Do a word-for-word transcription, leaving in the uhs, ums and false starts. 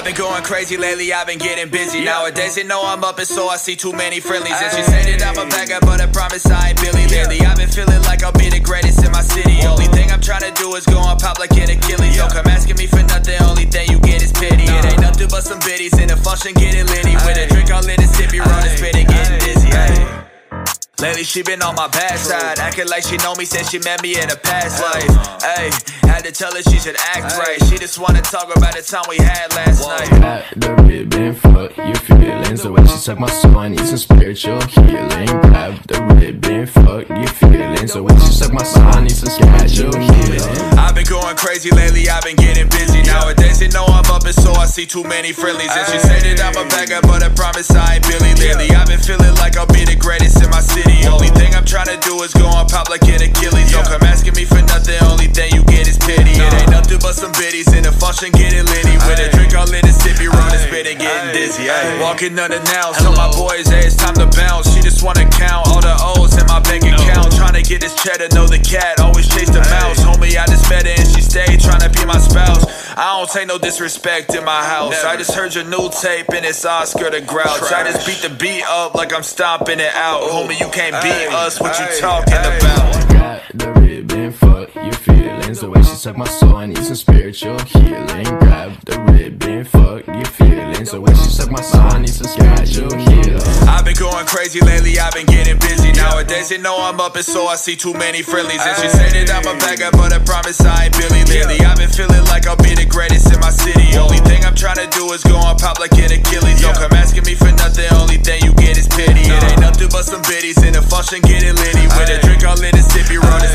been going crazy lately, I've been getting busy. Nowadays they know I'm up and so I see too many friendlies. And she said that I'm a bagger, but I promise I ain't Billy lately. I've been feeling like I'll be the greatest in my city. Only thing I'm trying to do is go on pop like an Achilles. Don't come asking me for nothing, only thing you get is pity. It ain't nothing but some biddies in the function getting litty. With a drink all lit and sippy, rollin' spittin', getting dizzy. Ay. Lately she been on my bad side, acting like she know me since she met me in a past life. Ayy, had to tell her she should act right. She just wanna talk about the time we had last night. At the ribbon, fuck your feelings. The way she suck my soul, I need some spiritual healing. Grab the ribbon, fuck your feelings. The way she suck my soul, I need some spiritual healing. I've been going crazy lately, I've been getting busy. Nowadays they know I'm up and so I see too many friendlies. And she said that I'm a bagger, but I promise I ain't Billy lately. I've been feeling like I'll be the greatest in my city. Only thing I'm trying to do is go on pop like an Achilles. Don't come asking me for nothing, only thing you get is pity. It ain't nothing but some biddies in the function getting litty. With a drink all lit and sippy, rollin' spittin', getting dizzy. Ay. Walking unannounced, so my boys, hey, it's time to bounce. She just wanna count all the O's in my bank account. Trying to get this cheddar, know the cat, always chase the mouse. Homie, I just met her and she stayed trying to be my spouse. I don't take no disrespect in my house. I just heard your new tape and it's Oscar the Grouch. I just beat the beat up like I'm stomping it out. Homie, you can't beat us, what you talking about? Got the ribbon, fuck your feelings. The way she suck my soul, I need some spiritual healing. Grab the ribbon, fuck your feelings. The way she suck my soul, I need some spiritual healing. I've been going crazy lately, I've been getting busy. Nowadays they know I'm up and so I see too many friendlies. And she said that I'm a bagger, but I promise I ain't Billy lately. I've been feeling like I'll be the greatest in my city. Only thing I'm trying to do is go on pop like an Achilles. Don't come asking me for nothing, only thing you get is pity. It ain't nothing but some biddies in the function getting litty. With a drink all lit and sippy, rollin'